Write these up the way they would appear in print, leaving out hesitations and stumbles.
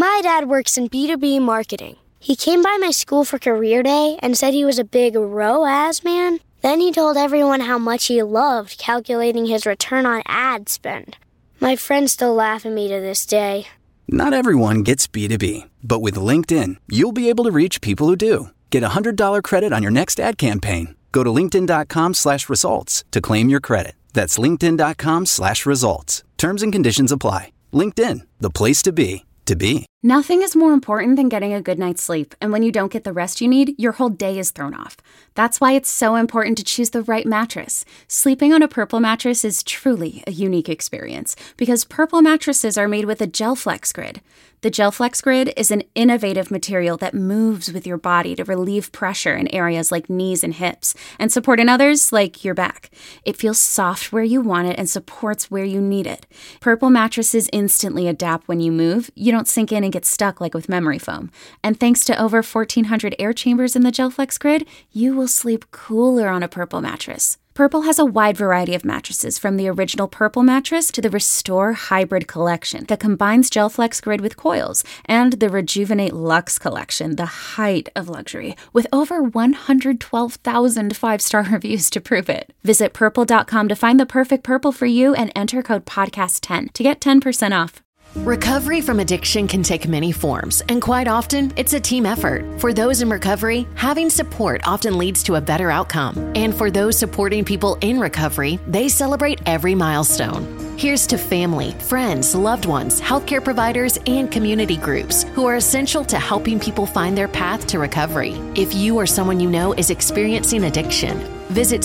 My dad works in B2B marketing. He came by my school for career day and said he was a big ROAS man. Then he told everyone how much he loved calculating his return on ad spend. My friends still laugh at me to this day. Not everyone gets B2B, but with LinkedIn, you'll be able to reach people who do. Get a $100 credit on your next ad campaign. Go to linkedin.com/results to claim your credit. That's linkedin.com/results. Terms and conditions apply. LinkedIn, the place to be, to be. Nothing is more important than getting a good night's sleep, and when you don't get the rest you need, your whole day is thrown off. That's why it's so important to choose the right mattress. Sleeping on a Purple mattress is truly a unique experience, because Purple mattresses are made with a GelFlex Grid. The GelFlex Grid is an innovative material that moves with your body to relieve pressure in areas like knees and hips, and support in others like your back. It feels soft where you want it and supports where you need it. Purple mattresses instantly adapt when you move. You don't sink in and get stuck like with memory foam. And thanks to over 1,400 air chambers in the GelFlex Grid, you will sleep cooler on a Purple mattress. Purple has a wide variety of mattresses, from the original Purple mattress to the Restore Hybrid collection that combines GelFlex Grid with coils, and the Rejuvenate Luxe collection, the height of luxury, with over 112,000 five-star reviews to prove it. Visit purple.com to find the perfect Purple for you and enter code podcast10 to get 10% off. Recovery from addiction can take many forms, and quite often, it's a team effort. For those in recovery, having support often leads to a better outcome. And for those supporting people in recovery, they celebrate every milestone. Here's to family, friends, loved ones, healthcare providers, and community groups who are essential to helping people find their path to recovery. If you or someone you know is experiencing addiction, visit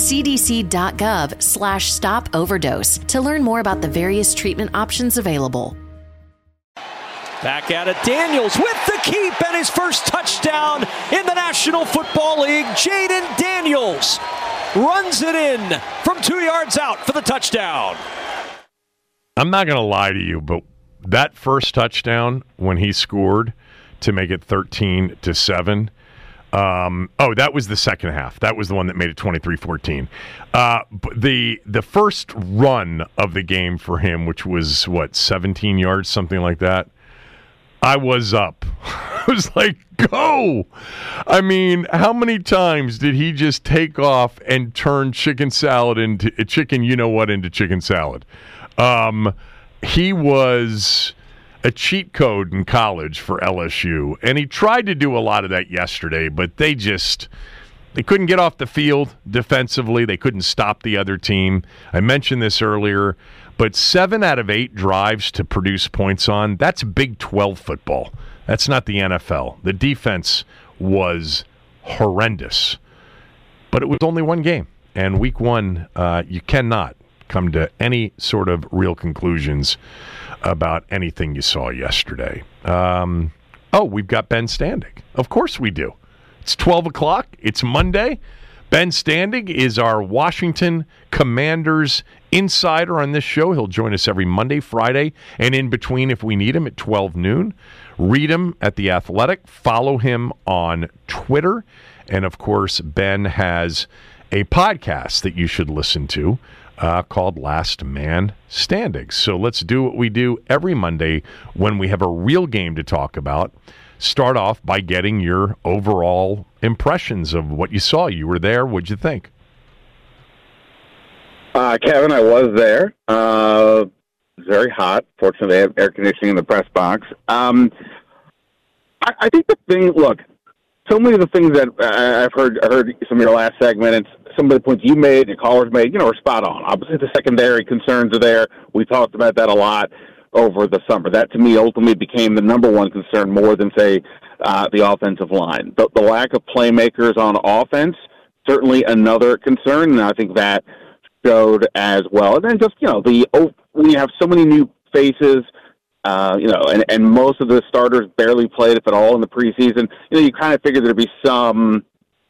cdc.gov/stop-overdose to learn more about the various treatment options available. Back at it, Daniels with the keep and his first touchdown in the National Football League. Jayden Daniels runs it in from 2 yards out for the touchdown. I'm not going to lie to you, but that first touchdown when he scored to make it 13-7, that was the second half. That was the one that made it 23-14. The first run of the game for him, which was, 17 yards, something like that, I was up. I was like, go! I mean, how many times did he just take off and turn chicken salad into into chicken salad? He was a cheat code in college for LSU, and he tried to do a lot of that yesterday, but they couldn't get off the field defensively. They couldn't stop the other team. I mentioned this earlier, but 7 out of 8 drives to produce points on, that's Big 12 football. That's not the NFL. The defense was horrendous. But it was only one game. And week 1, you cannot come to any sort of real conclusions about anything you saw yesterday. We've got Ben Standig. Of course we do. It's 12 o'clock. It's Monday. Ben Standig is our Washington Commanders insider on this show. He'll join us every Monday, Friday, and in between if we need him at 12 noon. Read him at The Athletic. Follow him on Twitter. And, of course, Ben has a podcast that you should listen to called Last Man Standing. So let's do what we do every Monday when we have a real game to talk about. Start off by getting your overall impressions of what you saw. You were there. What'd you think? Kevin, I was there. It was very hot. Fortunately, they have air conditioning in the press box. I think the thing, look, so many of the things that I heard some of your last segment and some of the points you made and callers made, are spot on. Obviously, the secondary concerns are there. We talked about that a lot over the summer. That, to me, ultimately became the number one concern more than, say, the offensive line. The lack of playmakers on offense, certainly another concern, and I think that showed as well. And then just, we have so many new faces, and most of the starters barely played, if at all, in the preseason. You kind of figured there'd be some,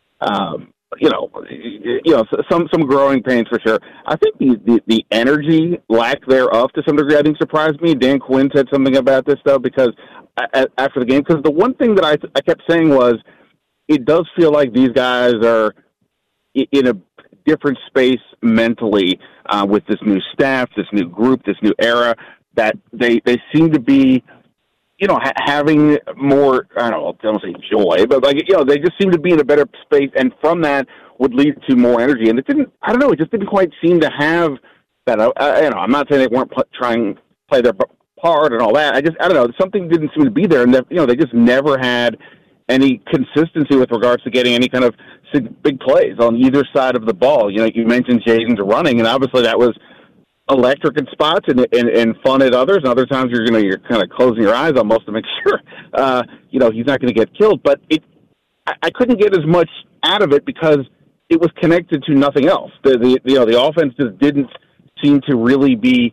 some growing pains for sure. I think the energy lack thereof to some degree, I think, surprised me. Dan Quinn said something about this, though, because after the game, because the one thing that I kept saying was, it does feel like these guys are in a different space mentally with this new staff, this new group, this new era, that they seem to be having more, I don't say joy, but they just seem to be in a better space, and from that would lead to more energy. And it just didn't quite seem to have that. I'm not saying they weren't trying to play their part and all that. I don't know. Something didn't seem to be there, and they just never had any consistency with regards to getting any kind of big plays on either side of the ball. You mentioned Jaden's running, and obviously that was electric in spots and fun at others. And other times you're kind of closing your eyes almost to make sure he's not going to get killed. But I couldn't get as much out of it because it was connected to nothing else. The offense just didn't seem to really be.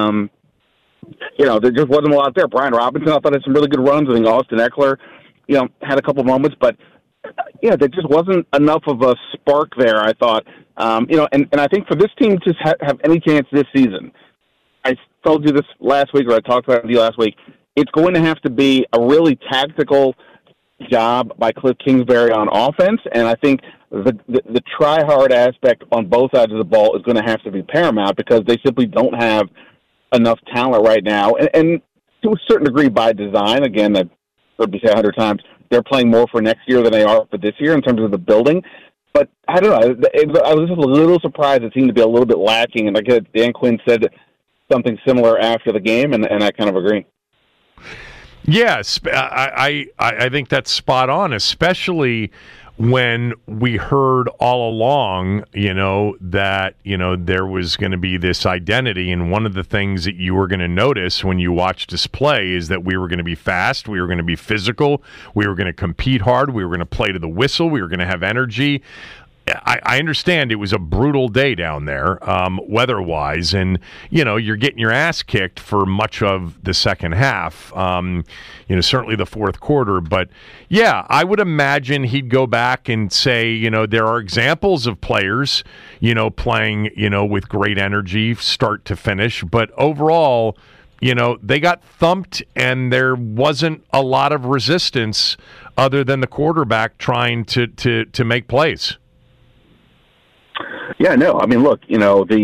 There just wasn't a lot there. Brian Robinson, I thought, had some really good runs. I think Austin Eckler, had a couple moments, but there just wasn't enough of a spark there, I thought. And I think for this team to have any chance this season, I told you this last week, or I talked about it with you last week, it's going to have to be a really tactical job by Cliff Kingsbury on offense, and I think the try-hard aspect on both sides of the ball is going to have to be paramount because they simply don't have enough talent right now, and to a certain degree by design. Again, I've heard me say 100 times, they're playing more for next year than they are for this year in terms of the building. But I don't know. I was just a little surprised it seemed to be a little bit lacking, and like Dan Quinn said something similar after the game, and I kind of agree. Yes, I think that's spot on, especially when we heard all along, that, there was going to be this identity. And one of the things that you were going to notice when you watched us play is that we were going to be fast, we were going to be physical, we were going to compete hard, we were going to play to the whistle, we were going to have energy. I understand it was a brutal day down there, weather-wise, and, you're getting your ass kicked for much of the second half, certainly the fourth quarter. But, yeah, I would imagine he'd go back and say, there are examples of players, playing, with great energy, start to finish. But overall, they got thumped, and there wasn't a lot of resistance other than the quarterback trying to make plays. Yeah, no. I mean, look, there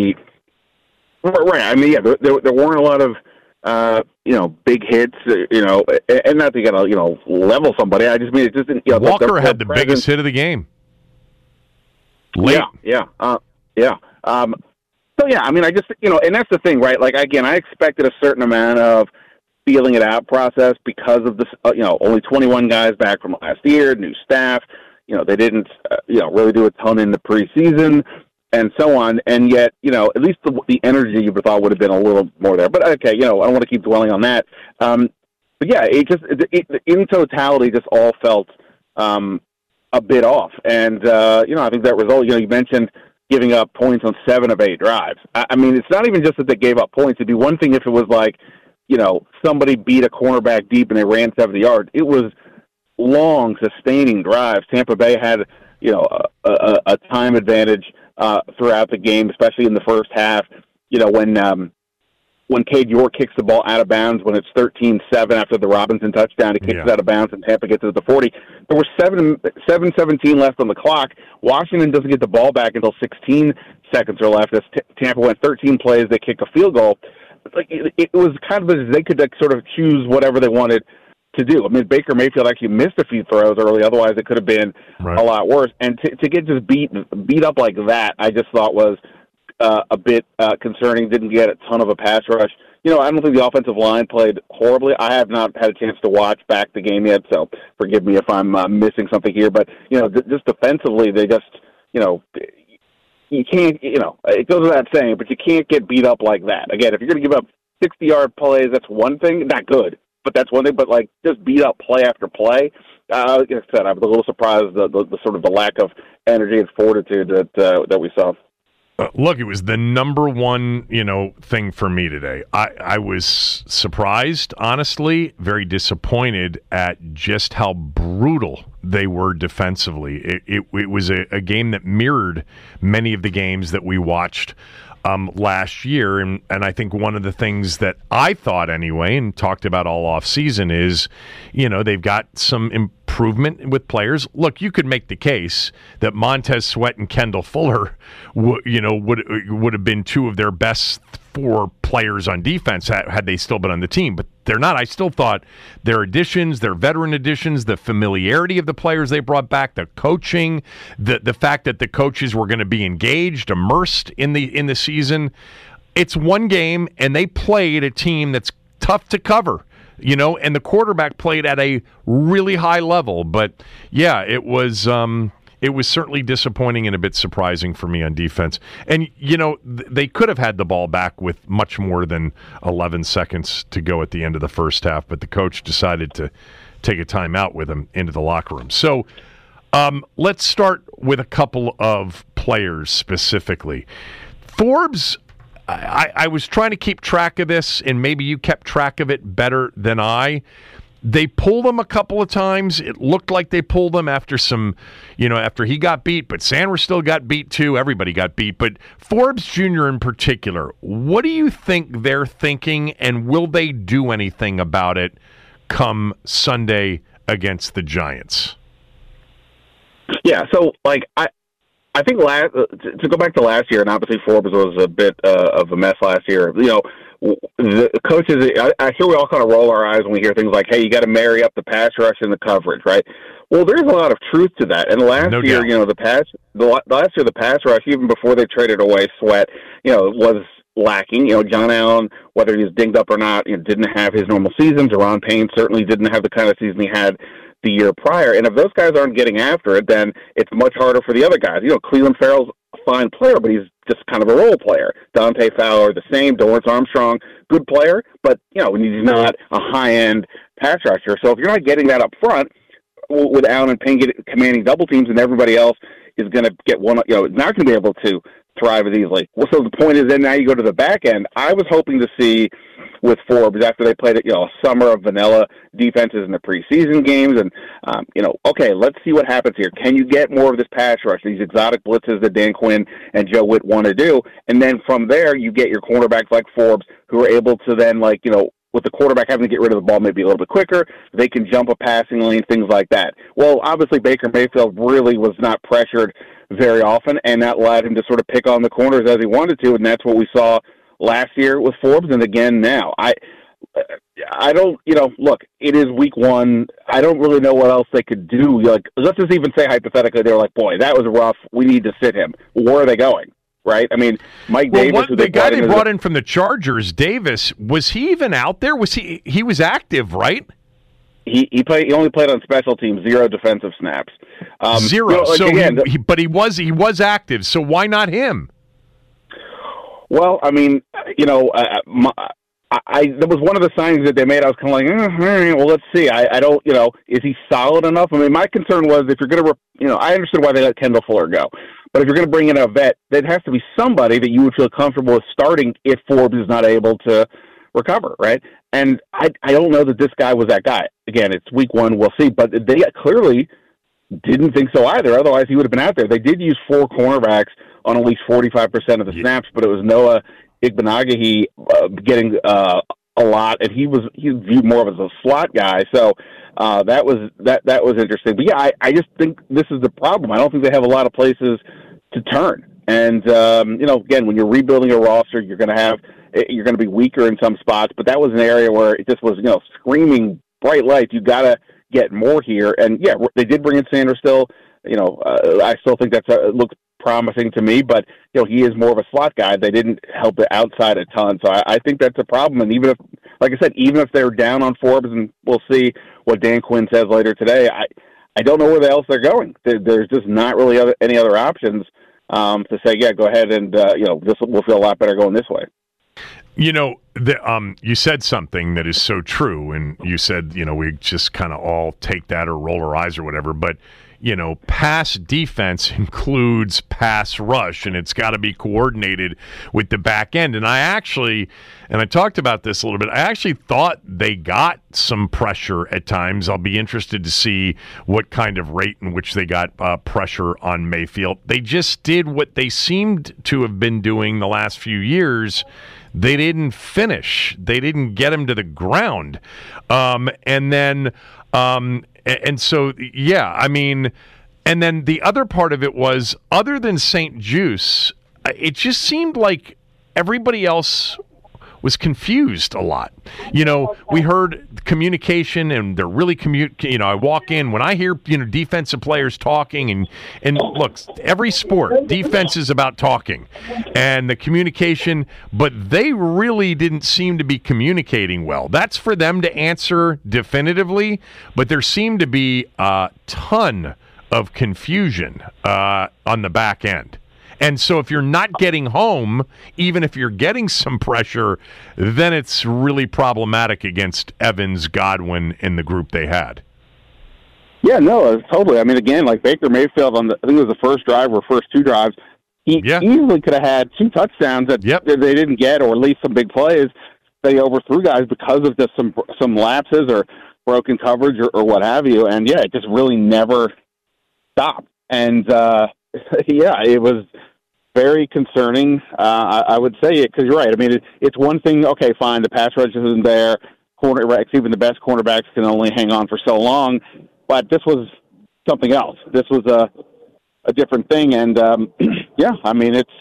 weren't a lot of, big hits, and not to get level somebody. I just mean it just didn't. Walker had the biggest hit of the game. Late. Yeah. So yeah, I mean, I just and that's the thing, right? Like again, I expected a certain amount of feeling it out process because of this. Only 21 guys back from last year, new staff. They didn't, really do a ton in the preseason and so on. And yet, at least the energy you would have thought would have been a little more there. But okay, I don't want to keep dwelling on that. But yeah, in totality, just all felt a bit off. And, I think that result, you mentioned giving up points on 7 of 8 drives. I mean, it's not even just that they gave up points. It'd be one thing if it was like, somebody beat a cornerback deep and they ran 70 yards. It was long, sustaining drives. Tampa Bay had, a time advantage throughout the game, especially in the first half. When Cade York kicks the ball out of bounds, when it's 13-7 after the Robinson touchdown, he kicks it out of bounds, and Tampa gets it to the 40. There were 7:17 left on the clock. Washington doesn't get the ball back until 16 seconds are left. As Tampa went 13 plays, they kick a field goal. It was kind of as they could sort of choose whatever they wanted to do. I mean, Baker Mayfield actually missed a few throws early. Otherwise, it could have been a lot worse. And to get just beat up like that, I just thought was a bit concerning. Didn't get a ton of a pass rush. I don't think the offensive line played horribly. I have not had a chance to watch back the game yet, so forgive me if I'm missing something here. But, just defensively, they just, you can't, it goes without saying, but you can't get beat up like that. Again, if you're going to give up 60-yard plays, that's one thing. Not good. But that's one thing. But just beat up play after play. Like I said, I was a little surprised the sort of the lack of energy and fortitude that we saw. Look, it was the number one, thing for me today. I was surprised, honestly, very disappointed at just how brutal they were defensively. It was a game that mirrored many of the games that we watched last year, and I think one of the things that I thought anyway, and talked about all off season, is they've got some improvement with players. Look, you could make the case that Montez Sweat and Kendall Fuller would have been two of their best 4 players on defense had they still been on the team, but they're not. I still thought their additions, their veteran additions, the familiarity of the players they brought back, the coaching, the fact that the coaches were going to be engaged, immersed in the season. It's one game, and they played a team that's tough to cover, and the quarterback played at a really high level. But yeah, it was certainly disappointing and a bit surprising for me on defense. And, they could have had the ball back with much more than 11 seconds to go at the end of the first half, but the coach decided to take a timeout with him into the locker room. So let's start with a couple of players specifically. Forbes, I was trying to keep track of this, and maybe you kept track of it better than I. They pulled him a couple of times. It looked like they pulled him after after he got beat, but Sanders still got beat too. Everybody got beat. But Forbes Jr. in particular, what do you think they're thinking, and will they do anything about it come Sunday against the Giants? Yeah, so, I think to go back to last year, and obviously Forbes was a bit of a mess last year, the coaches, I hear we all kind of roll our eyes when we hear things like, hey, you got to marry up the pass rush and the coverage, right? Well, there's a lot of truth to that. And last year, the pass rush, even before they traded away Sweat, it was lacking. John Allen, whether he was dinged up or not, didn't have his normal season. Deron Payne certainly didn't have the kind of season he had the year prior. And if those guys aren't getting after it, then it's much harder for the other guys. Cleveland Farrell's a fine player, but he's just kind of a role player. Dante Fowler, the same. Dorrance Armstrong, good player, but, he's not a high-end pass rusher. So if you're not getting that up front, with Allen and Payne commanding double teams, and everybody else is going to get one, not going to be able to thrive as easily. Well, so the point is then now you go to the back end. I was hoping to see with Forbes after they played a summer of vanilla defenses in the preseason games, and okay, let's see what happens here. Can you get more of this pass rush, these exotic blitzes that Dan Quinn and Joe Witt want to do, and then from there you get your cornerbacks like Forbes who are able to then with the quarterback having to get rid of the ball maybe a little bit quicker, they can jump a passing lane, things like that. Well, obviously Baker Mayfield really was not pressured very often, and that allowed him to sort of pick on the corners as he wanted to, and that's what we saw last year with Forbes and again now. I don't, look, it is week one. I don't really know what else they could do. Let's just even say hypothetically they were like, boy, that was rough. We need to sit him. Where are they going? Right? I mean, Mike Davis. The guy they brought in from the Chargers, Davis, was he even out there? Was he was active, right? He only played on special teams, 0 defensive snaps. 0. But he was active. So why not him? Well, I mean, that was one of the signs that they made. I was kind of like, all right, well, let's see. I don't, is he solid enough? I mean, my concern was if you're going to, I understood why they let Kendall Fuller go. But if you're going to bring in a vet, there has to be somebody that you would feel comfortable with starting if Forbes is not able to recover, right? And I don't know that this guy was that guy. Again, it's week one, we'll see. But they clearly didn't think so either. Otherwise, he would have been out there. They did use 4 cornerbacks on at least 45% of the snaps, but it was Noah Igbenogany getting a lot, and he was viewed more of as a slot guy. So that was interesting. But yeah, I just think this is the problem. I don't think they have a lot of places to turn. And again, when you're rebuilding a roster, you're going to be weaker in some spots. But that was an area where it just was screaming bright lights. You got to get more here. And yeah, they did bring in Sanders still. I still think looks promising to me, but he is more of a slot guy. They didn't help the outside a ton, so I think that's a problem. And even if, like I said, even if they're down on Forbes, and we'll see what Dan Quinn says later today, I don't know where else they're going. There's just not really any other options to say, yeah, go ahead and we'll feel a lot better going this way. You said something that is so true, and you said we just kind of all take that or roll our eyes or whatever, but pass defense includes pass rush, and it's got to be coordinated with the back end. And I talked about this a little bit, I actually thought they got some pressure at times. I'll be interested to see what kind of rate in which they got pressure on Mayfield. They just did what they seemed to have been doing the last few years. They didn't finish. They didn't get him to the ground. And so, yeah, I mean, and then the other part of it was, other than St. Juice, it just seemed like everybody else was confused a lot. You know, we heard communication, and they're really I walk in when I hear defensive players talking, and look, every sport defense is about talking and the communication, but they really didn't seem to be communicating well. That's for them to answer definitively, but there seemed to be a ton of confusion on the back end. And so if you're not getting home, even if you're getting some pressure, then it's really problematic against Evans, Godwin, and the group they had. Yeah, no, totally. I mean, again, like Baker Mayfield I think it was the first drive or first two drives, he easily could have had 2 touchdowns that they didn't get, or at least some big plays. They overthrew guys because of just some lapses or broken coverage or what have you. And, yeah, it just really never stopped. And, it was very concerning, I would say it, because you're right. I mean, it's one thing, okay, fine, the pass rush isn't there. Cornerbacks, even the best cornerbacks can only hang on for so long. But this was something else. This was a different thing. And, I mean, it's,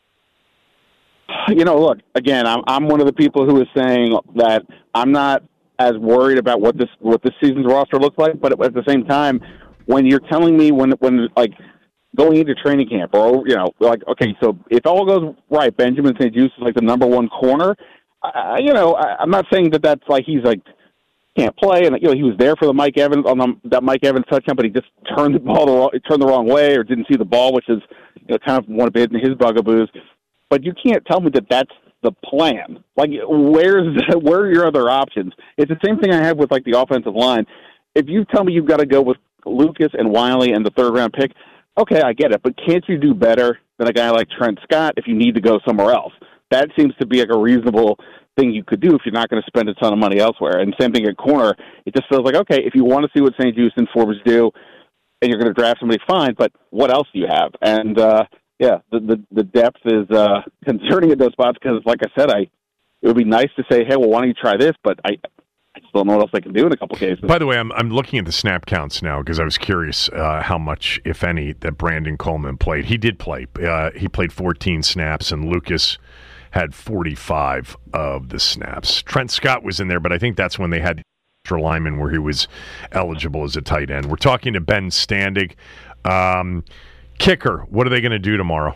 look, again, I'm one of the people who is saying that I'm not as worried about what this season's roster looks like, but at the same time, when you're telling me when like, going into training camp, or, okay, so if all goes right, Benjamin St-Juste is like the number 1 corner. I'm not saying that's like he's like can't play, and he was there for the Mike Evans that Mike Evans touchdown, but he just turned the wrong way, or didn't see the ball, which is kind of one of his bugaboos. But you can't tell me that that's the plan. Like, where are your other options? It's the same thing I have with like the offensive line. If you tell me you've got to go with Lucas and Wiley and the 3rd round pick, okay, I get it, but can't you do better than a guy like Trent Scott if you need to go somewhere else? That seems to be like a reasonable thing you could do if you're not going to spend a ton of money elsewhere. And same thing at corner. It just feels like, okay, if you want to see what St-Juste and Forbes do, and you're going to draft somebody, fine, but what else do you have? And, the depth is concerning at those spots because, like I said, it would be nice to say, hey, well, why don't you try this? But I just don't know what else I can do in a couple cases. By the way, I'm looking at the snap counts now because I was curious how much, if any, that Brandon Coleman played. He did play. He played 14 snaps, and Lucas had 45 of the snaps. Trent Scott was in there, but I think that's when they had the extra lineman where he was eligible as a tight end. We're talking to Ben Standig. Kicker, what are they going to do tomorrow?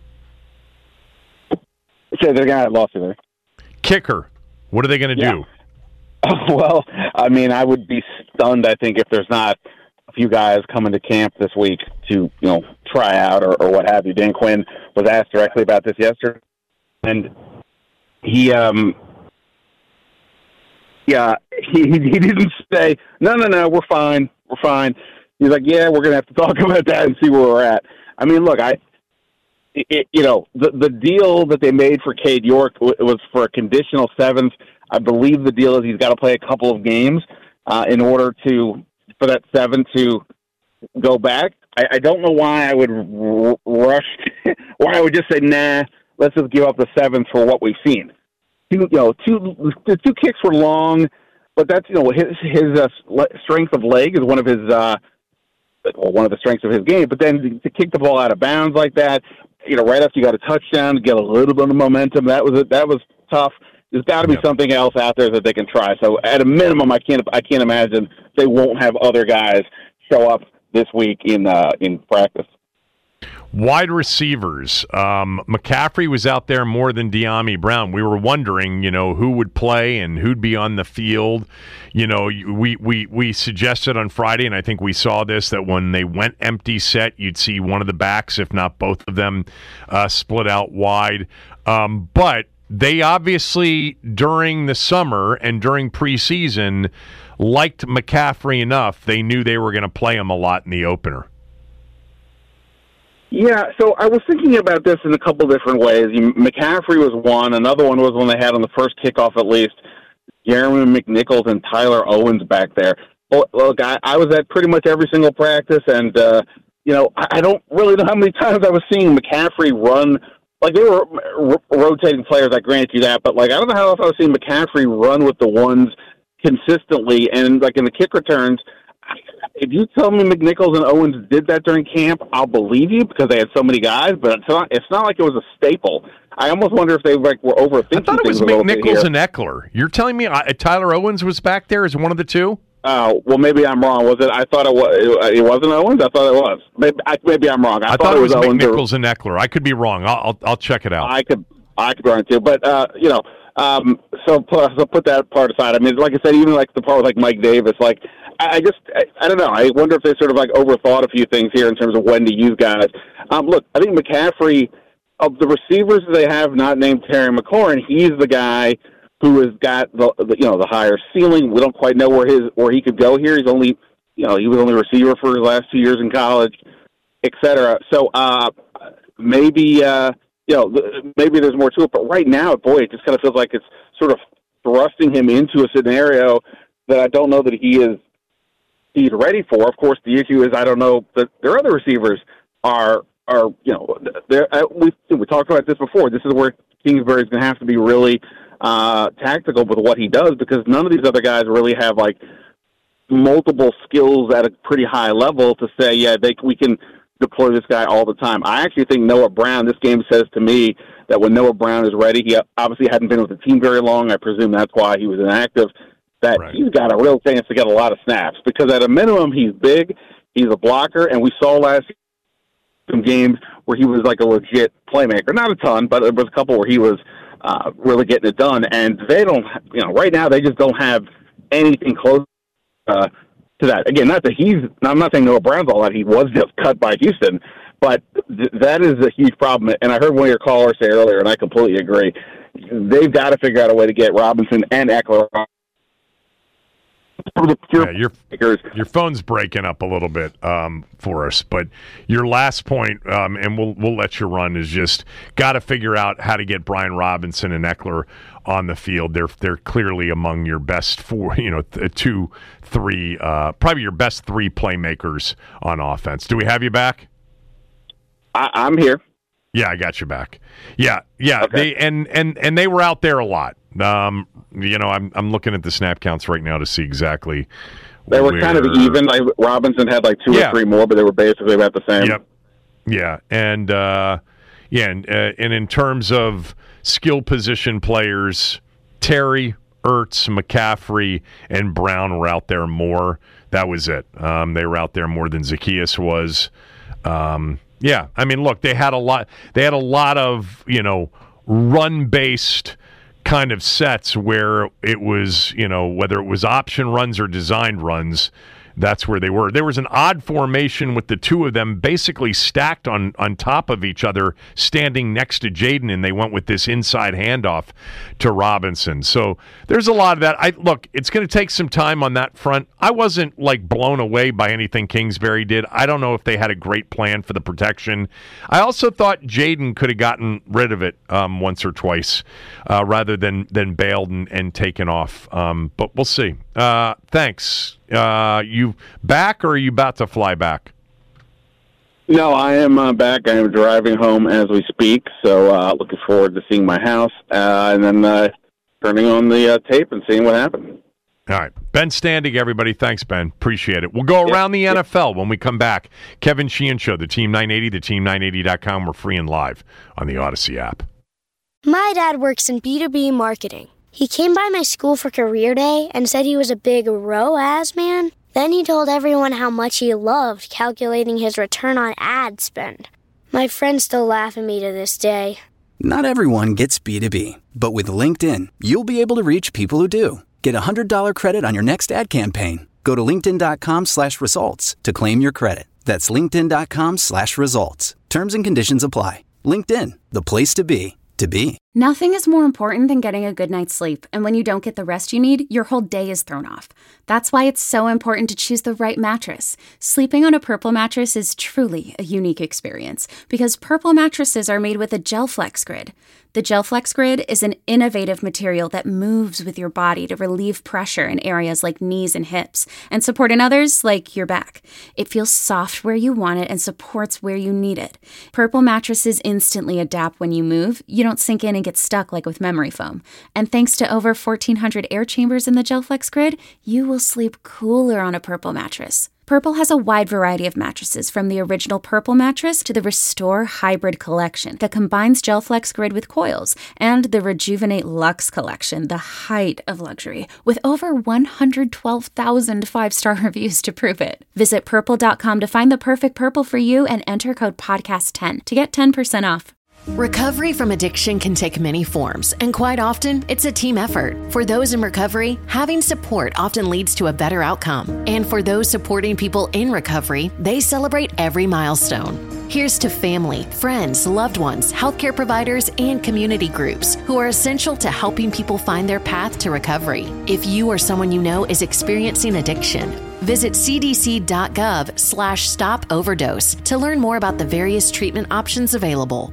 Say they're going to lost you there. Kicker, what are they going to do? Well, I mean, I would be stunned, I think, if there's not a few guys coming to camp this week to, try out or what have you. Dan Quinn was asked directly about this yesterday, and he didn't say, no, we're fine. He's like, yeah, we're going to have to talk about that and see where we're at. I mean, look, the deal that they made for Cade York was for a conditional 7th. I believe the deal is he's got to play a couple of games in order for that 7 to go back. I don't know why I would rush, why I would just say, nah, let's just give up the 7th for what we've seen. The 2 kicks were long, but that's, his strength of leg is one of the strengths of his game. But then to kick the ball out of bounds like that, right after you got a touchdown, to get a little bit of momentum, that was tough. There's got to be something else out there that they can try. So at a minimum, I can't imagine they won't have other guys show up this week in practice. Wide receivers. McCaffrey was out there more than De'Ami Brown. We were wondering, who would play and who'd be on the field. We suggested on Friday, and I think we saw this, that when they went empty set, you'd see one of the backs, if not both of them, split out wide. But they obviously, during the summer and during preseason, liked McCaffrey enough. They knew they were going to play him a lot in the opener. Yeah, so I was thinking about this in a couple different ways. McCaffrey was one. Another one was when they had on the first kickoff, at least, Jeremy McNichols and Tyler Owens back there. Well, look, I was at pretty much every single practice, and, I don't really know how many times I was seeing McCaffrey run. Like, they were rotating players, I grant you that, but, I don't know how else I was seeing McCaffrey run with the ones consistently. And, in the kick returns, if you tell me McNichols and Owens did that during camp, I'll believe you because they had so many guys. But it's not like it was a staple. I almost wonder if they were overthinking. I thought it was McNichols and Eckler. You're telling me Tyler Owens was back there as one of the two? Well, maybe I'm wrong. Was it? I thought it was. It wasn't Owens. I thought it was. Maybe I'm wrong. I thought it was McNichols and Eckler. I could be wrong. I'll check it out. I could be wrong too. But so put that part aside. I mean, like I said, even like the part with like Mike Davis, like I don't know. I wonder if they sort of like overthought a few things here in terms of when to use guys. Look, I think McCaffrey, of the receivers they have not named Terry McLaurin, he's the guy who has got the higher ceiling. We don't quite know where he could go here. He's only he was only a receiver for his last 2 years in college, et cetera. So maybe maybe there's more to it. But right now, boy, it just kind of feels like it's sort of thrusting him into a scenario that I don't know that he's ready for. Of course, the issue is I don't know that their other receivers are we talked about this before. This is where Kingsbury is going to have to be really tactical with what he does, because none of these other guys really have like multiple skills at a pretty high level to say, we can deploy this guy all the time. I actually think Noah Brown, this game says to me that when Noah Brown is ready, he obviously hadn't been with the team very long. I presume that's why he was inactive, that right. He's got a real chance to get a lot of snaps, because at a minimum, he's big, he's a blocker, and we saw last year some games where he was like a legit playmaker. Not a ton, but there was a couple where he was really getting it done. And they don't, right now they just don't have anything close to that. Again, I'm not saying Noah Brown's all that. He was just cut by Houston, but that is a huge problem. And I heard one of your callers say earlier, and I completely agree. They've got to figure out a way to get Robinson and Eckler. Your phone's breaking up a little bit for us, but your last point, and we'll let you run, is just got to figure out how to get Brian Robinson and Eckler on the field. They're clearly among your best four, 2, 3, probably your best 3 playmakers on offense. Do we have you back? I'm here. Yeah, I got you back. Yeah. Okay. They they were out there a lot. I'm looking at the snap counts right now to see exactly. They were kind of even. Like Robinson had like 2 or 3 more, but they were basically about the same. Yep. Yeah, and in terms of skill position players, Terry, Ertz, McCaffrey, and Brown were out there more. That was it. They were out there more than Zaccheaus was. Yeah, I mean, look, they had a lot. They had a lot of run-based kind of sets where it was, whether it was option runs or designed runs, that's where they were. There was an odd formation with the two of them basically stacked on top of each other, standing next to Jaden, and they went with this inside handoff to Robinson. So there's a lot of that. Look, it's going to take some time on that front. I wasn't blown away by anything Kingsbury did. I don't know if they had a great plan for the protection. I also thought Jaden could have gotten rid of it once or twice rather than bailed and taken off. But we'll see. Thanks. You back, or are you about to fly back? No, I am back. I am driving home as we speak, so looking forward to seeing my house and then turning on the tape and seeing what happened. All right. Ben Standig, everybody. Thanks, Ben. Appreciate it. We'll go around the NFL when we come back. Kevin Sheehan Show, the Team 980, theteam980.com. We're free and live on the Odyssey app. My dad works in B2B marketing. He came by my school for career day and said he was a big ROAS man. Then he told everyone how much he loved calculating his return on ad spend. My friends still laugh at me to this day. Not everyone gets B2B, but with LinkedIn, you'll be able to reach people who do. Get a $100 credit on your next ad campaign. Go to linkedin.com/results to claim your credit. That's linkedin.com/results. Terms and conditions apply. LinkedIn, the place to be. Nothing is more important than getting a good night's sleep, and when you don't get the rest you need, your whole day is thrown off. That's why it's so important to choose the right mattress. Sleeping on a Purple mattress is truly a unique experience, because Purple mattresses are made with a GelFlex Grid. The GelFlex Grid is an innovative material that moves with your body to relieve pressure in areas like knees and hips, and support in others like your back. It feels soft where you want it and supports where you need it. Purple mattresses instantly adapt when you move. You don't sink in and get stuck like with memory foam. And thanks to over 1,400 air chambers in the GelFlex Grid, you will sleep cooler on a Purple mattress. Purple has a wide variety of mattresses, from the original Purple mattress to the Restore Hybrid collection that combines GelFlex Grid with coils, and the Rejuvenate Luxe collection, the height of luxury, with over 112,000 five-star reviews to prove it. Visit Purple.com to find the perfect Purple for you and enter code PODCAST10 to get 10% off. Recovery from addiction can take many forms, and quite often, it's a team effort. For those in recovery, having support often leads to a better outcome. And for those supporting people in recovery, they celebrate every milestone. Here's to family, friends, loved ones, healthcare providers, and community groups who are essential to helping people find their path to recovery. If you or someone you know is experiencing addiction, visit cdc.gov/stop-overdose to learn more about the various treatment options available.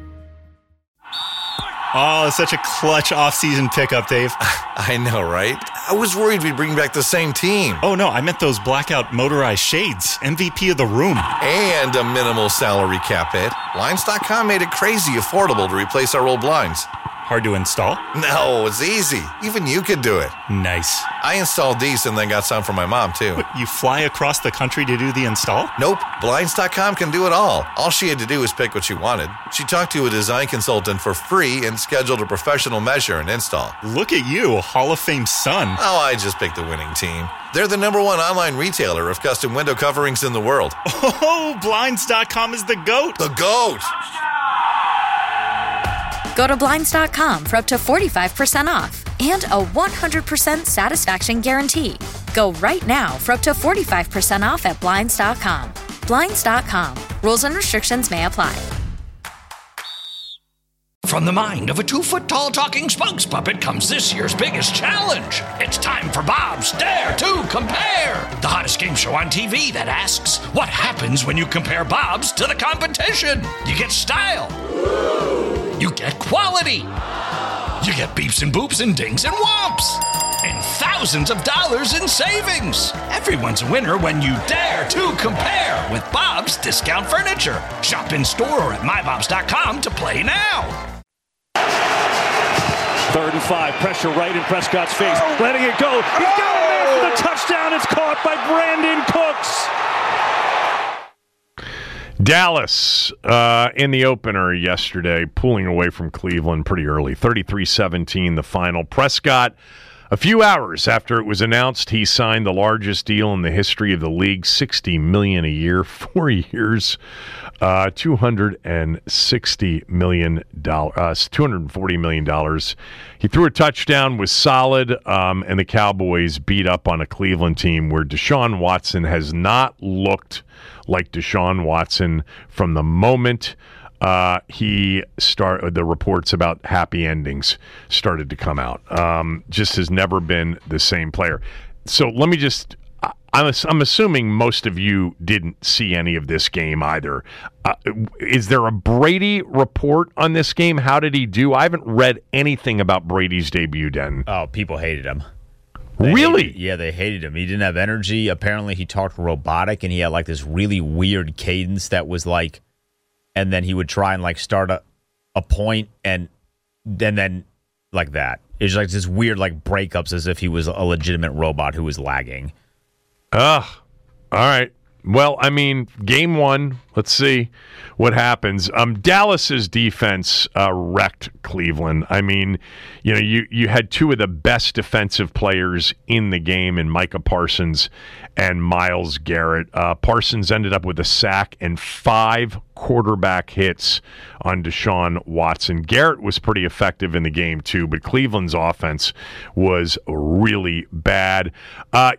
Oh, such a clutch off-season pickup, Dave. I know, right? I was worried we'd bring back the same team. Oh, no, I meant those blackout motorized shades. MVP of the room. And a minimal salary cap hit. Blinds.com made it crazy affordable to replace our old blinds. Hard to install? No, it's easy. Even you could do it. Nice. I installed these and then got some for my mom, too. But you fly across the country to do the install? Nope. Blinds.com can do it all. All she had to do was pick what she wanted. She talked to a design consultant for free and scheduled a professional measure and install. Look at you, Hall of Fame son. Oh, I just picked the winning team. They're the #1 online retailer of custom window coverings in the world. Oh, Blinds.com is the GOAT. The GOAT! Go to Blinds.com for up to 45% off and a 100% satisfaction guarantee. Go right now for up to 45% off at Blinds.com. Blinds.com. Rules and restrictions may apply. From the mind of a 2-foot-tall talking spokes puppet comes this year's biggest challenge. It's time for Bob's Dare to Compare, the hottest game show on TV that asks, what happens when you compare Bob's to the competition? You get style. You get quality. You get beeps and boops and dings and whomps. And thousands of dollars in savings. Everyone's a winner when you dare to compare with Bob's Discount Furniture. Shop in store or at mybobs.com to play now. 3rd and 5, pressure right in Prescott's face, letting it go. He's got it there for the touchdown. It's caught by Brandon Cooks. Dallas in the opener yesterday, pulling away from Cleveland pretty early, 33-17 the final. Prescott, a few hours after it was announced, he signed the largest deal in the history of the league, $60 million a year, 4 years, $240 million. He threw a touchdown, was solid, and the Cowboys beat up on a Cleveland team where Deshaun Watson has not looked like Deshaun Watson from the moment the reports about happy endings started to come out. Just has never been the same player. So let me just, I'm assuming most of you didn't see any of this game either. Is there a Brady report on this game? How did he do? I haven't read anything about Brady's debut, Den. Oh, people hated him. Really? They hated him. He didn't have energy. Apparently, he talked robotic, and he had like this really weird cadence that was like, and then he would try and like start a point, and then like that. It's like this weird like breakups as if he was a legitimate robot who was lagging. All right. Well, I mean, game one, let's see what happens. Dallas's defense wrecked Cleveland. I mean, you had two of the best defensive players in the game in Micah Parsons and Myles Garrett. Parsons ended up with a sack and 5 quarterback hits on Deshaun Watson. Garrett was pretty effective in the game too, but Cleveland's offense was really bad. I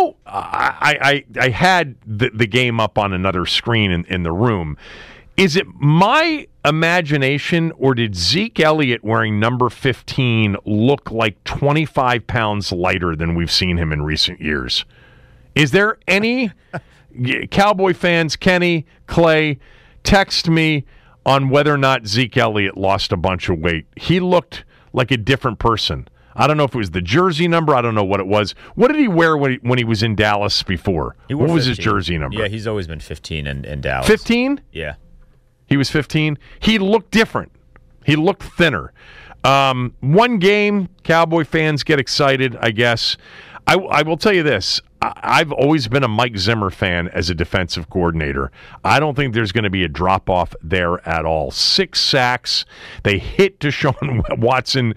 had the game up on another screen in the room. Is it my imagination, or did Zeke Elliott wearing number 15 look like 25 pounds lighter than we've seen him in recent years? Is there any Cowboy fans, Kenny, Clay, text me on whether or not Zeke Elliott lost a bunch of weight? He looked like a different person. I don't know if it was the jersey number. I don't know what it was. What did he wear when he was in Dallas before? What was 15. His jersey number? Yeah, he's always been 15 in Dallas. 15? Yeah. He was 15? He looked different. He looked thinner. One game, Cowboy fans get excited, I guess. I will tell you this. I've always been a Mike Zimmer fan as a defensive coordinator. I don't think there's going to be a drop-off there at all. 6 sacks. They hit Deshaun Watson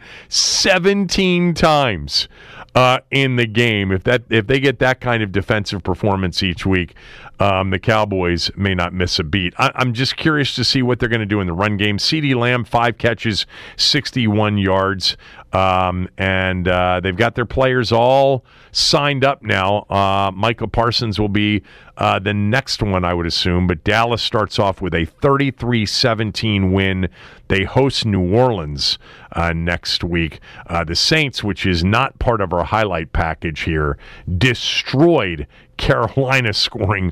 17 times in the game. If they get that kind of defensive performance each week, the Cowboys may not miss a beat. I'm just curious to see what they're going to do in the run game. CeeDee Lamb, 5 catches, 61 yards. And they've got their players all signed up now. Michael Parsons will be the next one, I would assume. But Dallas starts off with a 33-17 win. They host New Orleans next week. The Saints, which is not part of our highlight package here, destroyed Carolina, scoring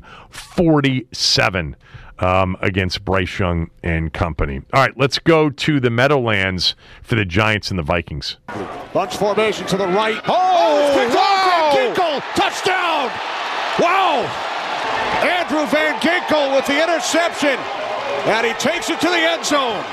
47 against Bryce Young and company. All right, let's go to the Meadowlands for the Giants and the Vikings. Bunch formation to the right. Oh, it's off Van Ginkel. Touchdown. Wow. Andrew Van Ginkel with the interception. And he takes it to the end zone.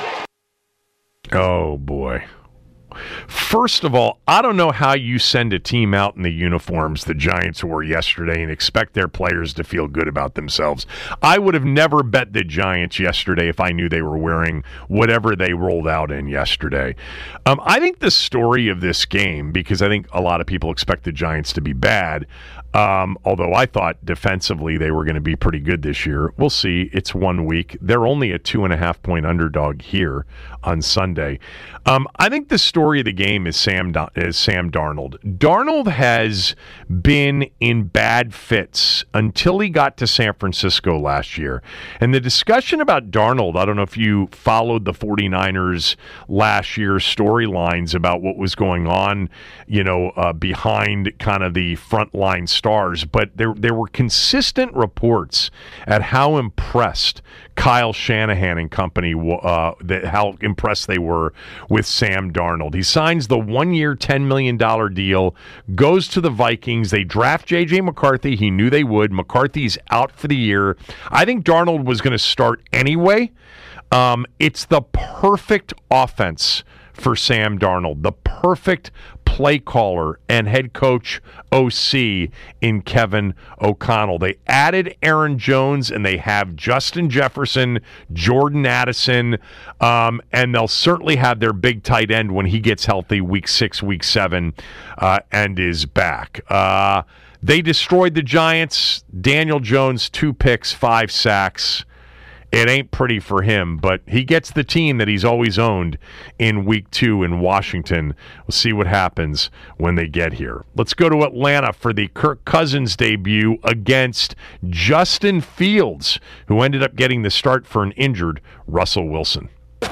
Oh, boy. First of all, I don't know how you send a team out in the uniforms the Giants wore yesterday and expect their players to feel good about themselves. I would have never bet the Giants yesterday if I knew they were wearing whatever they rolled out in yesterday. I think the story of this game, because I think a lot of people expect the Giants to be bad, although I thought defensively they were going to be pretty good this year. We'll see. It's 1 week. They're only a 2.5-point underdog here on Sunday. I think the story of the game is Sam Darnold. Darnold has been in bad fits until he got to San Francisco last year. And the discussion about Darnold, I don't know if you followed the 49ers last year's storylines about what was going on, behind kind of the frontline stars, but there were consistent reports at how impressed Kyle Shanahan and company, how impressed they were with Sam Darnold. He signs the 1-year, $10 million deal, goes to the Vikings. They draft J.J. McCarthy. He knew they would. McCarthy's out for the year. I think Darnold was going to start anyway. It's the perfect offense for Sam Darnold, the perfect play caller and head coach OC in Kevin O'Connell. They added Aaron Jones and they have Justin Jefferson, Jordan Addison, and they'll certainly have their big tight end when he gets healthy week 6, week 7, and is back. They destroyed the Giants. Daniel Jones, 2 picks, 5 sacks. It ain't pretty for him, but he gets the team that he's always owned in week 2 in Washington. We'll see what happens when they get here. Let's go to Atlanta for the Kirk Cousins debut against Justin Fields, who ended up getting the start for an injured Russell Wilson.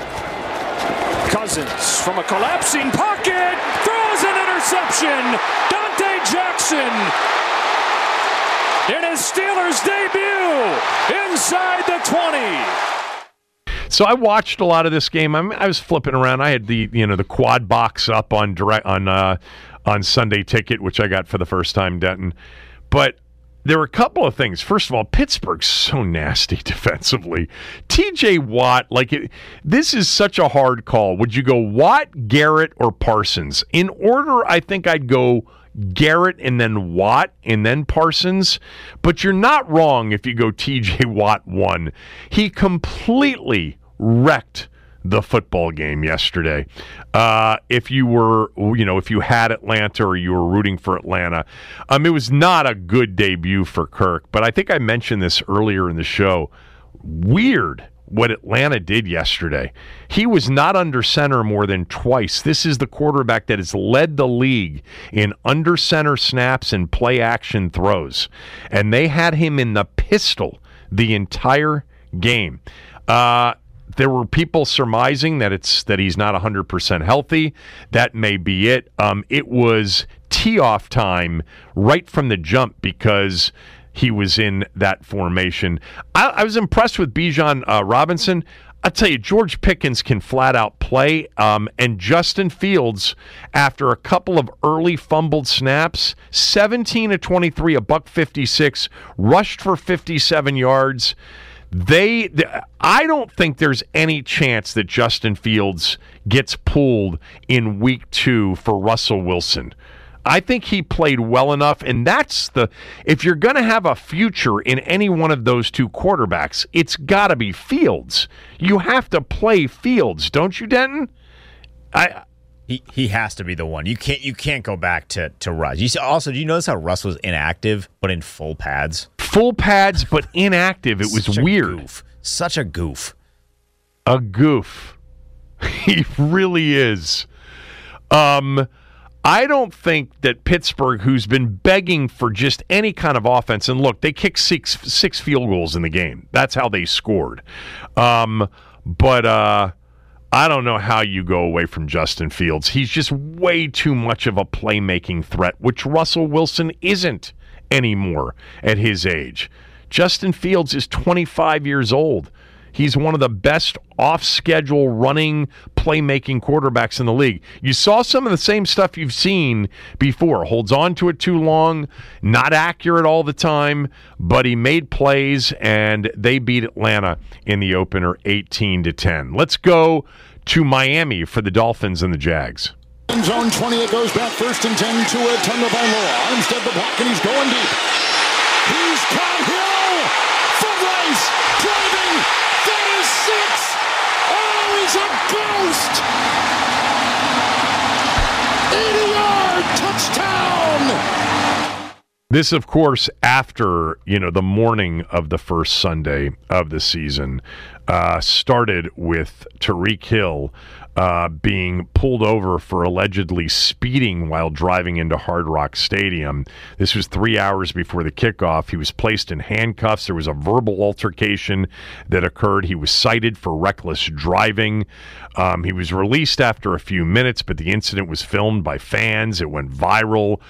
Cousins from a collapsing pocket throws an interception. Dante Jackson in his Steelers debut inside the 20. So I watched a lot of this game. I was flipping around. I had the quad box up on Sunday Ticket, which I got for the first time, Denton. But there were a couple of things. First of all, Pittsburgh's so nasty defensively. TJ Watt, this is such a hard call. Would you go Watt, Garrett, or Parsons? In order, I think I'd go Garrett and then Watt and then Parsons, but you're not wrong if you go TJ Watt 1. He completely wrecked the football game yesterday. If you were, if you had Atlanta or you were rooting for Atlanta, it was not a good debut for Kirk, but I think I mentioned this earlier in the show. Weird what Atlanta did yesterday. He was not under center more than twice. This is the quarterback that has led the league in under center snaps and play action throws. And they had him in the pistol the entire game. There were people surmising that he's not 100% healthy. That may be it. It was tee-off time right from the jump because he was in that formation. I was impressed with Bijan Robinson. I'll tell you, George Pickens can flat out play. And Justin Fields, after a couple of early fumbled snaps, 17 of 23, $156, rushed for 57 yards. I don't think there's any chance that Justin Fields gets pulled in week 2 for Russell Wilson. I think he played well enough, and if you're going to have a future in any one of those two quarterbacks, it's got to be Fields. You have to play Fields, don't you, Denton? He has to be the one. You can't go back to Russ. Also, do you notice how Russ was inactive but in full pads? Full pads but inactive. It was weird. Goof. Such a goof. A goof. He really is. I don't think that Pittsburgh, who's been begging for just any kind of offense, and look, they kicked six field goals in the game. That's how they scored. But I don't know how you go away from Justin Fields. He's just way too much of a playmaking threat, which Russell Wilson isn't anymore at his age. Justin Fields is 25 years old. He's one of the best off-schedule running, playmaking quarterbacks in the league. You saw some of the same stuff you've seen before. Holds on to it too long, not accurate all the time, but he made plays, and they beat Atlanta in the opener 18-10. Let's go to Miami for the Dolphins and the Jags. Zone 20, it goes back 1st and 10 to a Tonga by Law. Armstead the block, and he's going deep. He's caught Hill! Foot race! Driving! That is 6! Oh, he's a ghost! 80-yard touchdown! This, of course, after, the morning of the first Sunday of the season, started with Tyreek Hill being pulled over for allegedly speeding while driving into Hard Rock Stadium. This was 3 hours before the kickoff. He was placed in handcuffs. There was a verbal altercation that occurred. He was cited for reckless driving. He was released after a few minutes, but the incident was filmed by fans. It went viral.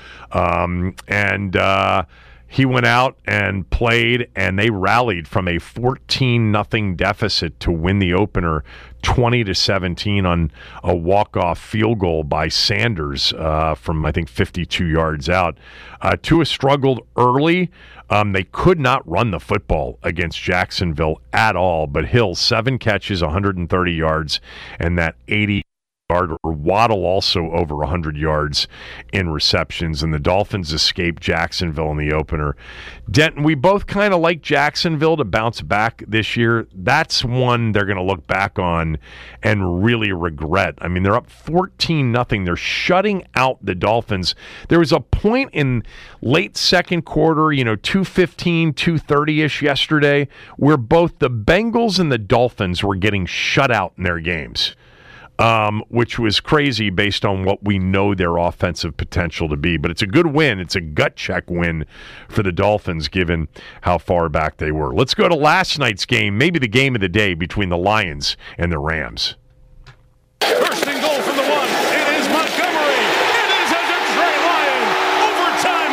He went out and played, and they rallied from a 14-0 deficit to win the opener 20-17 on a walk-off field goal by Sanders from, I think, 52 yards out. Tua struggled early. They could not run the football against Jacksonville at all, but Hill, 7 catches, 130 yards, and that 80 Waddle also over 100 yards in receptions, and the Dolphins escaped Jacksonville in the opener. Denton, we both kind of like Jacksonville to bounce back this year. That's one they're going to look back on and really regret. I mean, they're up 14-0. They're shutting out the Dolphins. There was a point in late second quarter, 2:15, 2:30-ish yesterday, where both the Bengals and the Dolphins were getting shut out in their games. Which was crazy based on what we know their offensive potential to be. But it's a good win. It's a gut check win for the Dolphins, given how far back they were. Let's go to last night's game, maybe the game of the day between the Lions and the Rams. First and goal from the 1. It is Montgomery. It is a Detroit Lion overtime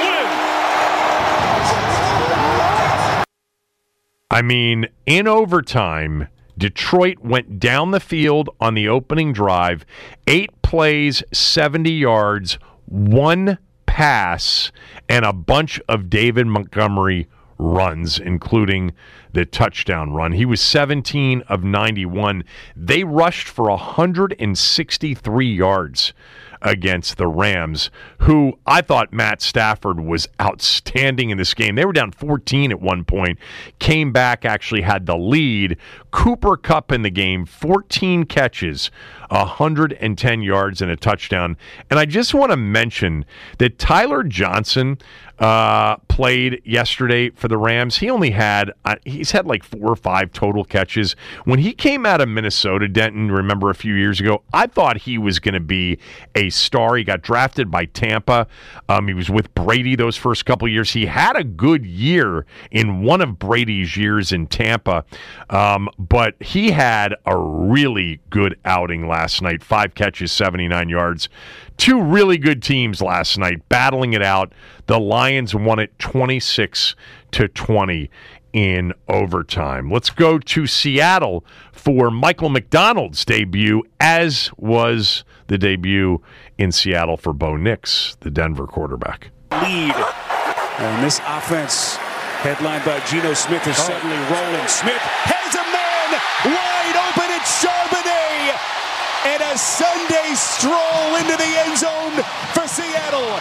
win. I mean, in overtime, Detroit went down the field on the opening drive, 8 plays, 70 yards, 1 pass, and a bunch of David Montgomery runs, including the touchdown run. He was 17 of 91. They rushed for 163 yards against the Rams, who I thought Matt Stafford was outstanding in this game. They were down 14 at one point, came back, actually had the lead. Cooper Kupp in the game, 14 catches, 110 yards and a touchdown. And I just want to mention that Tyler Johnson played yesterday for the Rams. He only had, he's had like 4 or 5 total catches. When he came out of Minnesota, Denton, remember a few years ago, I thought he was going to be a star. He got drafted by Tampa. He was with Brady those first couple of years. He had a good year in one of Brady's years in Tampa, but he had a really good outing last night. 5 catches, 79 yards. 2 really good teams last night battling it out. The Lions won it 26-20 in overtime. Let's go to Seattle for Michael McDonald's debut, as was the debut in Seattle for Bo Nix, the Denver quarterback. Lead. And this offense Headlined by Geno Smith is suddenly rolling. Smith has a man wide open. It's Charbonnet. And a Sunday stroll into the end zone for Seattle.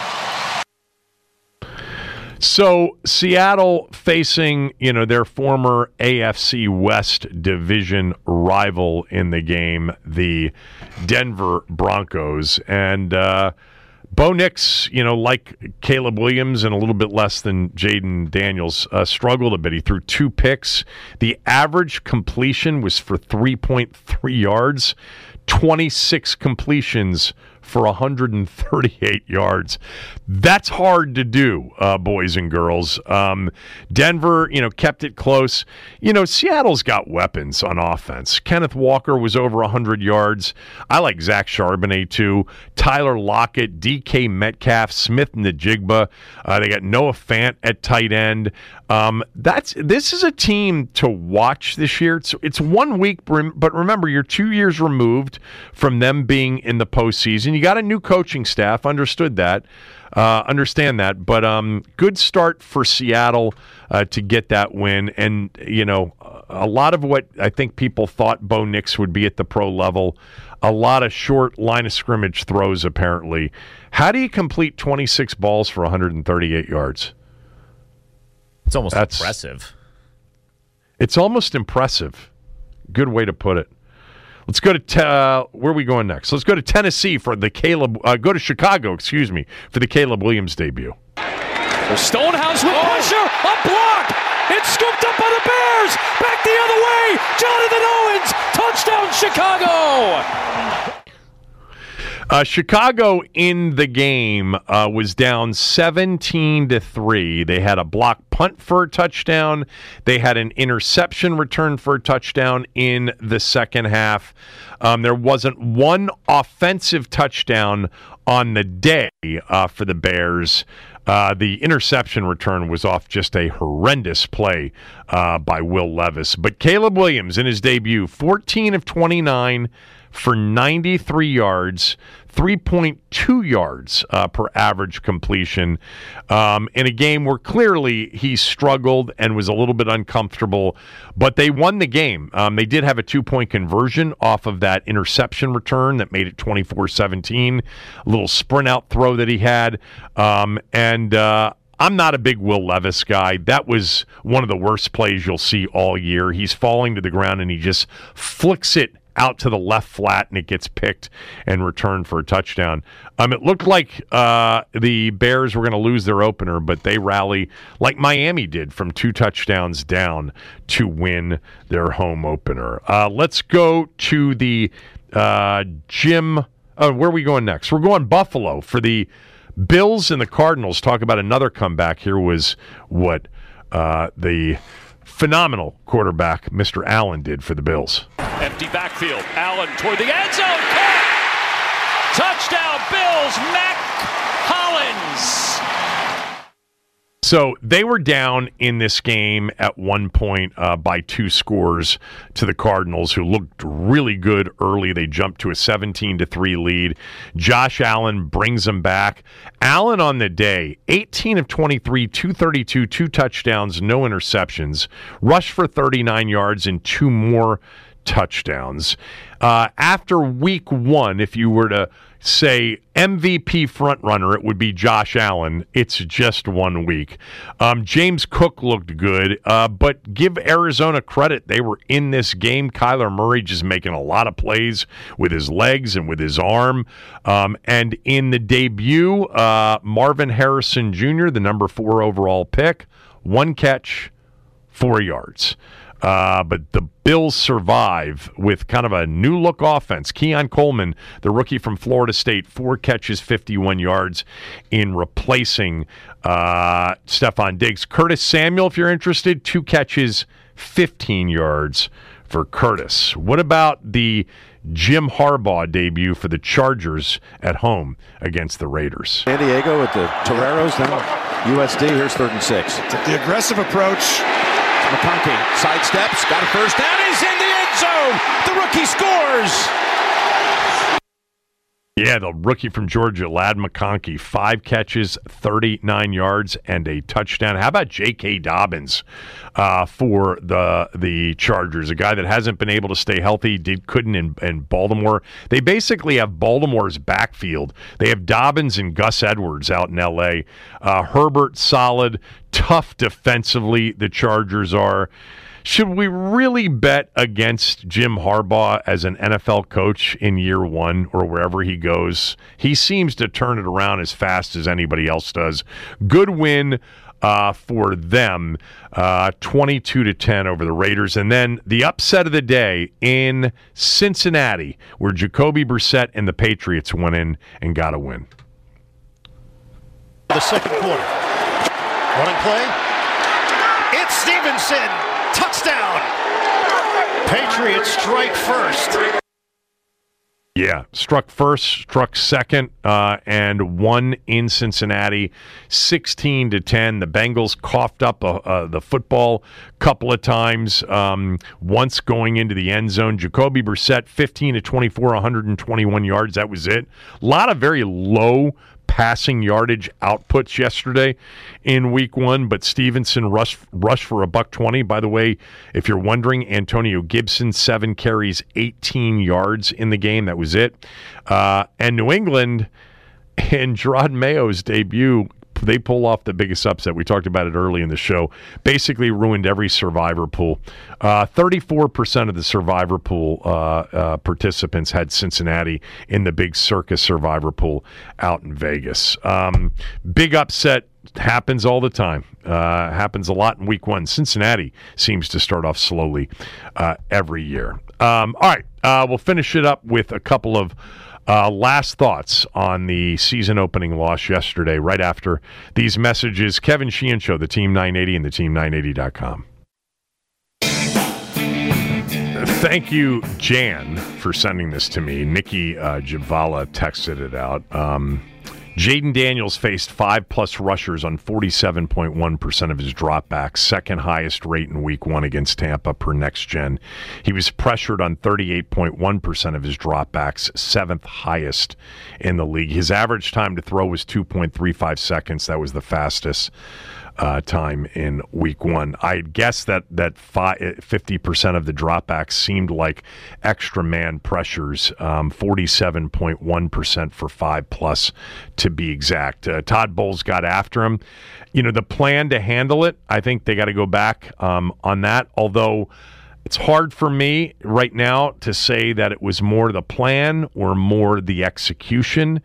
So Seattle facing, their former AFC West division rival in the game, the Denver Broncos. And Bo Nix, like Caleb Williams and a little bit less than Jaden Daniels, struggled a bit. He threw 2 picks. The average completion was for 3.3 yards, 26 completions for 138 yards. That's hard to do, boys and girls. Denver, kept it close. Seattle's got weapons on offense. Kenneth Walker was over 100 yards. I like Zach Charbonnet, too. Tyler Lockett, DK Metcalf, Smith Najigba. They got Noah Fant at tight end. This is a team to watch this year. It's 1 week, but remember, you're 2 years removed from them being in the postseason. You got a new coaching staff, understand that. But good start for Seattle to get that win. And, a lot of what I think people thought Bo Nix would be at the pro level, a lot of short line of scrimmage throws, apparently. How do you complete 26 balls for 138 yards? It's almost impressive. It's almost impressive. Good way to put it. Let's go to where are we going next? Let's go to Tennessee for the go to Chicago, for the Caleb Williams debut. Stonehouse with pressure, a block. It's scooped up by the Bears. Back the other way. Jonathan Owens, touchdown Chicago. Chicago in the game was down 17-3. They had a block punt for a touchdown. They had an interception return for a touchdown in the second half. There wasn't one offensive touchdown on the day for the Bears. The interception return was off just a horrendous play by Will Levis. But Caleb Williams in his debut, 14 of 29 for 93 yards, 3.2 yards per average completion in a game where clearly he struggled and was a little bit uncomfortable, but they won the game. They did have a 2-point conversion off of that interception return that made it 24-17, a little sprint out throw that he had, and I'm not a big Will Levis guy. That was one of the worst plays you'll see all year. He's falling to the ground and he just flicks it out to the left flat, and it gets picked and returned for a touchdown. It looked like the Bears were going to lose their opener, but they rally like Miami did from 2 touchdowns down to win their home opener. Let's go to the Jim. Where are we going next? We're going Buffalo for the Bills and the Cardinals. Talk about another comeback. Here was what the phenomenal quarterback, Mr. Allen, did for the Bills. Empty backfield. Allen toward the end zone. Touchdown, Bills. Mac Hollins. So they were down in this game at one point by 2 scores to the Cardinals, who looked really good early. They jumped to a 17-3 lead. Josh Allen brings them back. Allen on the day, 18 of 23, 232, 2 touchdowns, no interceptions. Rushed for 39 yards and 2 more touchdowns. After week 1, if you were to say MVP frontrunner, it would be Josh Allen. It's just 1 week. James Cook looked good, but give Arizona credit. They were in this game. Kyler Murray just making a lot of plays with his legs and with his arm. And in the debut, Marvin Harrison Jr., the number 4 overall pick, 1 catch, 4 yards. But the Bills survive with kind of a new-look offense. Keon Coleman, the rookie from Florida State, 4 catches, 51 yards in replacing Stephon Diggs. Curtis Samuel, if you're interested, 2 catches, 15 yards for Curtis. What about the Jim Harbaugh debut for the Chargers at home against the Raiders? San Diego at the Toreros, now USD. Here's 3rd and 6. The aggressive approach. McConkey sidesteps, got a first down, he's in the end zone. The rookie scores. Yeah, the rookie from Georgia, Ladd McConkey, 5 catches, 39 yards, and a touchdown. How about J.K. Dobbins for the Chargers, a guy that hasn't been able to stay healthy, couldn't in Baltimore. They basically have Baltimore's backfield. They have Dobbins and Gus Edwards out in L.A. Herbert, solid, tough defensively, the Chargers are. Should we really bet against Jim Harbaugh as an NFL coach in year one or wherever he goes? He seems to turn it around as fast as anybody else does. Good win for them, 22-10 over the Raiders. And then the upset of the day in Cincinnati, where Jacoby Brissett and the Patriots went in and got a win. The second quarter. Running play. It's Stevenson. Touchdown! Patriots strike first. Yeah, struck first, struck second, and won in Cincinnati, 16-10. The Bengals coughed up the football a couple of times, once going into the end zone. Jacoby Brissett, 15-24, 121 yards. That was it. A lot of very low passing yardage outputs yesterday in week one, but Stevenson rushed for $120. By the way, if you're wondering, Antonio Gibson, 7 carries, 18 yards in the game. That was it. And New England, in Gerard Mayo's debut, they pull off the biggest upset. We talked about it early in the show. Basically ruined every survivor pool. 34% of the survivor pool participants had Cincinnati in the big circus survivor pool out in Vegas. Big upset happens all the time. Happens a lot in week one. Cincinnati seems to start off slowly every year. All right, we'll finish it up with a couple of last thoughts on the season opening loss yesterday, right after these messages. Kevin Sheehan Show, the Team 980 and the Team980.com. Thank you, Jan, for sending this to me. Nikki Javala texted it out. Jaden Daniels faced 5+ rushers on 47.1% of his dropbacks, second highest rate in week one against Tampa per Next Gen. He was pressured on 38.1% of his dropbacks, 7th highest in the league. His average time to throw was 2.35 seconds. That was the fastest time in week one. I'd guess that 50% of the dropbacks seemed like extra man pressures, 47.1% for 5+ to be exact. Todd Bowles got after him. You know, the plan to handle it, I think they got to go back on that, although it's hard for me right now to say that it was more the plan or more the execution.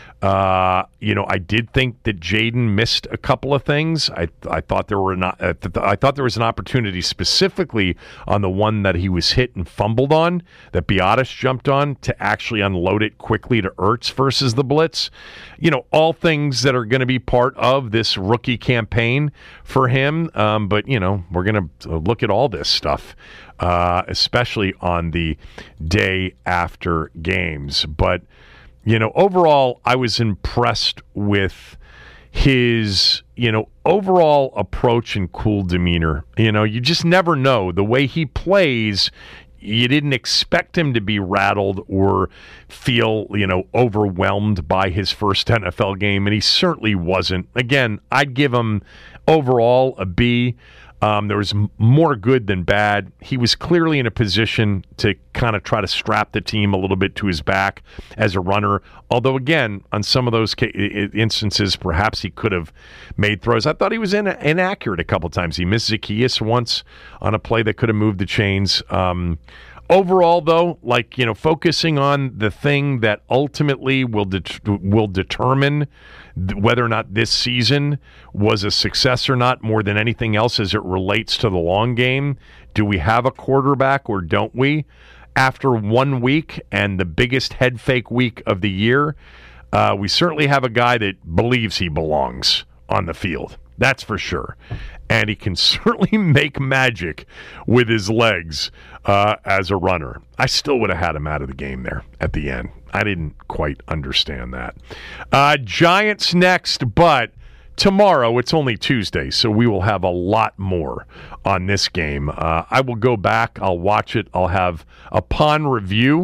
I did think that Jaden missed a couple of things. I thought there was an opportunity specifically on the one that he was hit and fumbled on, that Biadasz jumped on, to actually unload it quickly to Ertz versus the blitz. You know, all things that are going to be part of this rookie campaign for him. But, you know, we're going to look at all this stuff, especially on the day after games. But, you know, overall, I was impressed with his, overall approach and cool demeanor. You know, you just never know. The way he plays, you didn't expect him to be rattled or feel, overwhelmed by his first NFL game, and he certainly wasn't. Again, I'd give him overall a B. There was more good than bad. He was clearly in a position to kind of try to strap the team a little bit to his back as a runner. Although, again, on some of those instances, perhaps he could have made throws. I thought he was inaccurate a couple times. He missed Zacchaeus once on a play that could have moved the chains. Overall, though, focusing on the thing that ultimately will determine whether or not this season was a success or not, more than anything else as it relates to the long game. Do we have a quarterback or don't we? After 1 week and the biggest head fake week of the year, we certainly have a guy that believes he belongs on the field. That's for sure. And he can certainly make magic with his legs as a runner. I still would have had him out of the game there at the end. I didn't quite understand that. Giants next, but tomorrow, it's only Tuesday, so we will have a lot more on this game. I will go back. I'll watch it. I'll have, upon review,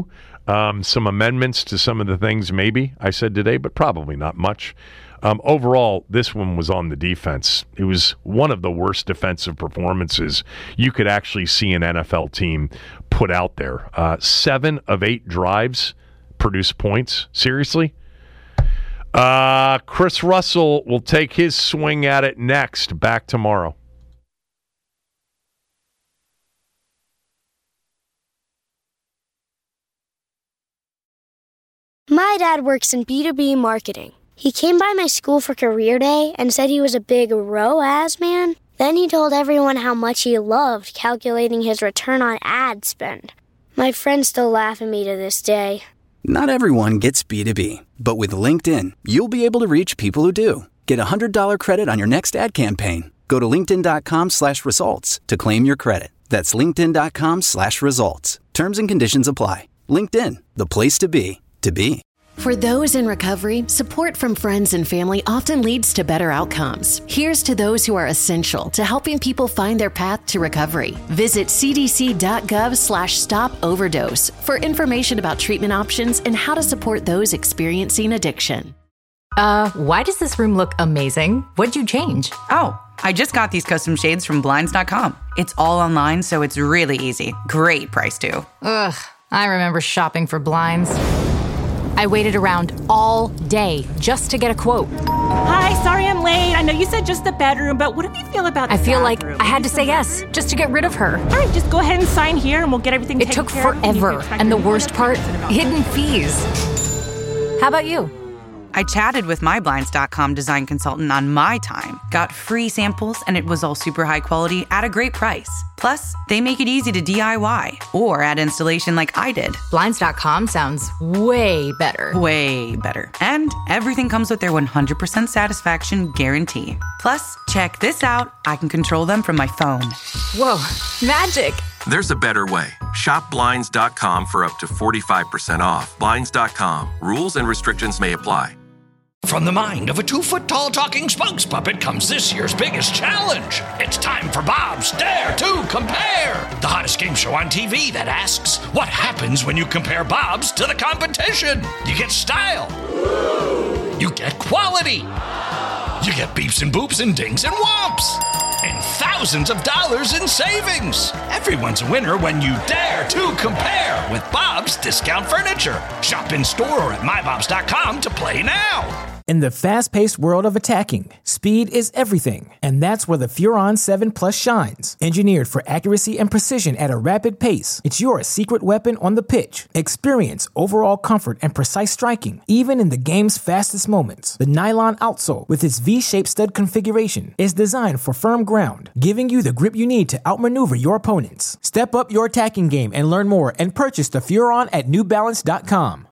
Some amendments to some of the things maybe I said today, but probably not much. Overall, this one was on the defense. It was one of the worst defensive performances you could actually see an NFL team put out there. 7 of 8 drives produced points. Seriously? Chris Russell will take his swing at it next. Back tomorrow. My dad works in B2B marketing. He came by my school for career day and said he was a big ROAS man. Then he told everyone how much he loved calculating his return on ad spend. My friends still laugh at me to this day. Not everyone gets B2B, but with LinkedIn, you'll be able to reach people who do. Get a $100 credit on your next ad campaign. Go to linkedin.com/results to claim your credit. That's linkedin.com/results. Terms and conditions apply. LinkedIn, the place to be, to be. For those in recovery, support from friends and family often leads to better outcomes. Here's to those who are essential to helping people find their path to recovery. Visit cdc.gov/stop-overdose for information about treatment options and how to support those experiencing addiction. Why does this room look amazing? What'd you change? Oh, I just got these custom shades from Blinds.com. It's all online, so it's really easy. Great price, too. Ugh, I remember shopping for blinds. I waited around all day just to get a quote. Hi, sorry I'm late. I know you said just the bedroom, but what do you feel about the I feel bathroom? like I had to say yes just to get rid of her. All right, just go ahead and sign here and we'll get everything taken care of. It took forever, and the worst part, hidden fees. How about you? I chatted with my Blinds.com design consultant on my time, got free samples, and it was all super high quality at a great price. Plus, they make it easy to DIY or add installation like I did. Blinds.com sounds way better. Way better. And everything comes with their 100% satisfaction guarantee. Plus, check this out. I can control them from my phone. Whoa, magic. There's a better way. Shop Blinds.com for up to 45% off. Blinds.com. Rules and restrictions may apply. From the mind of a 2-foot-tall talking spokes puppet comes this year's biggest challenge. It's time for Bob's Dare to Compare, the hottest game show on TV that asks, what happens when you compare Bob's to the competition? You get style. You get quality. You get beeps and boops and dings and whomps. And thousands of dollars in savings. Everyone's a winner when you dare to compare with Bob's Discount Furniture. Shop in store or at mybobs.com to play now. In the fast-paced world of attacking, speed is everything, and that's where the Furon 7 Plus shines. Engineered for accuracy and precision at a rapid pace, it's your secret weapon on the pitch. Experience overall comfort and precise striking, even in the game's fastest moments. The nylon outsole, with its V-shaped stud configuration, is designed for firm ground, giving you the grip you need to outmaneuver your opponents. Step up your attacking game and learn more and purchase the Furon at NewBalance.com.